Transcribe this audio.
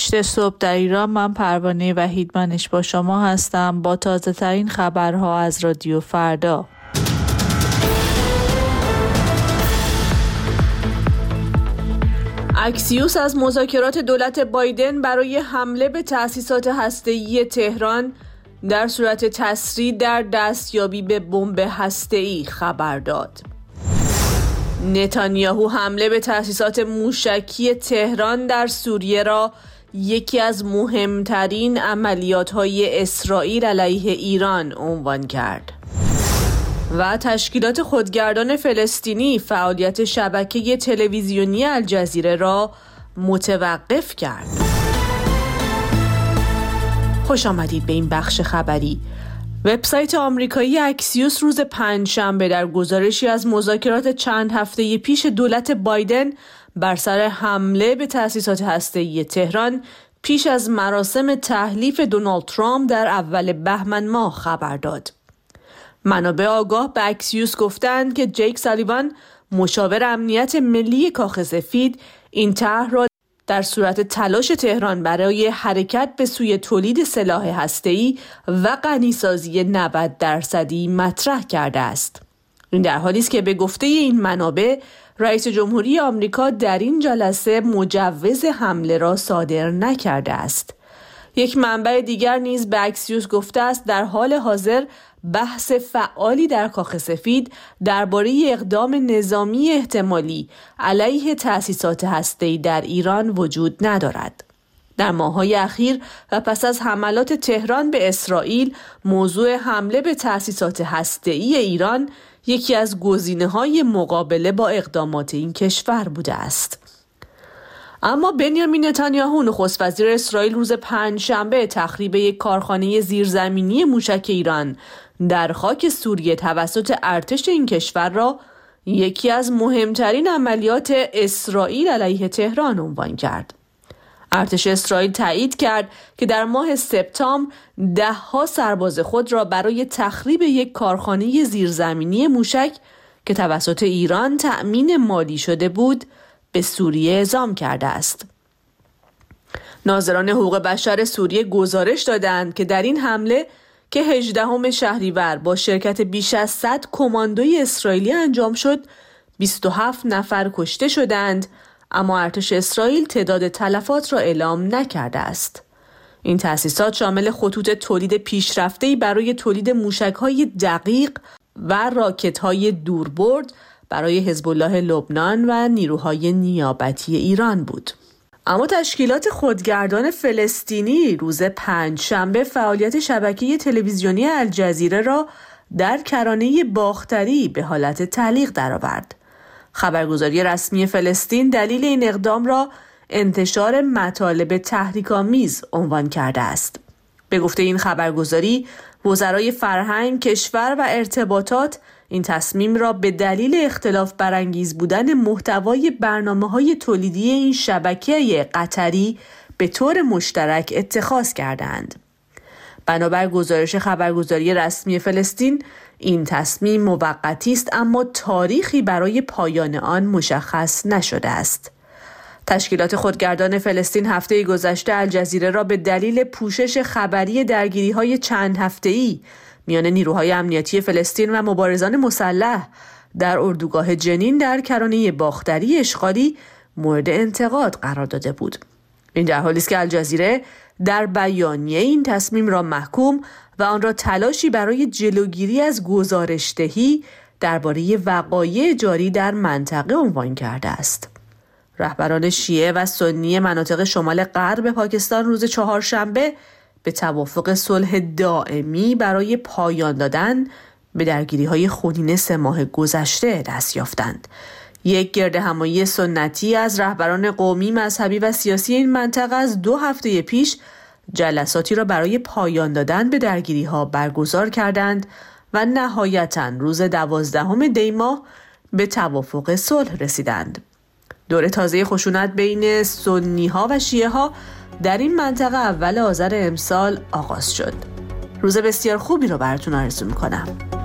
8 صبح در ایران. من پروانه وحیدمنش با شما هستم با تازه ترین خبرها از رادیو فردا. اکسیوس از مذاکرات دولت بایدن برای حمله به تأسیسات هسته‌ای تهران در صورت تسریع در دستیابی به بمب هسته‌ای خبر داد. نتانیاهو حمله به تأسیسات موشکی تهران در سوریه را یکی از مهمترین عملیات‌های اسرائیل علیه ایران عنوان کرد. و تشکیلات خودگردان فلسطینی فعالیت شبکه تلویزیونی الجزیره را متوقف کرد. خوش آمدید به این بخش خبری. وبسایت آمریکایی اکسیوس روز پنجشنبه در گزارشی از مذاکرات چند هفته پیش دولت بایدن بر سر حمله به تأسیسات هسته‌ای تهران پیش از مراسم تحلیف دونالد ترامپ در اول بهمن ماه خبر داد. منابع آگاه به اکسیوس گفتند که جیک سالیوان، مشاور امنیت ملی کاخ سفید، این طرح را در صورت تلاش تهران برای حرکت به سوی تولید سلاح هسته‌ای و غنیسازی 90% مطرح کرده است. این در حالی است که به گفته این منابع رئیس جمهوری آمریکا در این جلسه مجوز حمله را صادر نکرده است. یک منبع دیگر نیز به اکسیوس گفته است در حال حاضر بحث فعالی در کاخ سفید درباره اقدام نظامی احتمالی علیه تأسیسات هسته‌ای در ایران وجود ندارد. در ماه‌های اخیر و پس از حملات تهران به اسرائیل، موضوع حمله به تأسیسات هسته‌ای ایران یکی از گزینه‌های مقابله با اقدامات این کشور بوده است. اما بنیامین نتانیاهو نخست وزیر اسرائیل روز پنجشنبه تخریب یک کارخانه زیرزمینی موشک ایران در خاک سوریه توسط ارتش این کشور را یکی از مهمترین عملیات اسرائیل علیه تهران عنوان کرد. ارتش اسرائیل تایید کرد که در ماه سپتامبر 10 سرباز خود را برای تخریب یک کارخانه زیرزمینی موشک که توسط ایران تأمین مالی شده بود به سوریه اعزام کرده است. ناظران حقوق بشر سوریه گزارش دادند که در این حمله که 18 شهریور با شرکت بیش از 100 کماندوی اسرائیلی انجام شد، 27 نفر کشته شدند، اما ارتش اسرائیل تعداد تلفات را اعلام نکرده است. این تأسیسات شامل خطوط تولید پیشرفته‌ای برای تولید موشک‌های دقیق و راکت‌های دوربرد برای حزب الله لبنان و نیروهای نیابتی ایران بود. اما تشکیلات خودگردان فلسطینی روز پنجشنبه فعالیت شبکه تلویزیونی الجزیره را در کرانه باختری به حالت تعلیق درآورد. خبرگزاری رسمی فلسطین دلیل این اقدام را انتشار مطالب تحریک‌آمیز عنوان کرده است. به گفته این خبرگزاری، وزرای فرهنگ، کشور و ارتباطات این تصمیم را به دلیل اختلاف برانگیز بودن محتوای برنامه‌های تولیدی این شبکه قطری به طور مشترک اتخاذ کردند. بنابر گزارش خبرگزاری رسمی فلسطین، این تصمیم موقتی است اما تاریخی برای پایان آن مشخص نشده است. تشکیلات خودگردان فلسطین هفته گذشته الجزیره را به دلیل پوشش خبری درگیری‌های چند هفته‌ای میان نیروهای امنیتی فلسطین و مبارزان مسلح در اردوگاه جنین در کرانه باختری اشغالی مورد انتقاد قرار داده بود. این در حالی است که الجزیره در بیانیه این تصمیم را محکوم و آن را تلاشی برای جلوگیری از گزارش‌دهی درباره وقایع جاری در منطقه عنوان کرده است. رهبران شیعه و سنی مناطق شمال غرب پاکستان روز چهارشنبه به توافق صلح دائمی برای پایان دادن به درگیری‌های خونین 3 ماه گذشته دست یافتند. یک گردهمایی سنتی از رهبران قومی، مذهبی و سیاسی این منطقه از 2 هفته پیش جلساتی را برای پایان دادن به درگیری‌ها برگزار کردند و نهایتاً روز 12 دی ماه به توافق صلح رسیدند. دور تازه خشونت بین سنی‌ها و شیعه‌ها در این منطقه اول آذر امسال آغاز شد. روز بسیار خوبی رو براتون آرزو می‌کنم.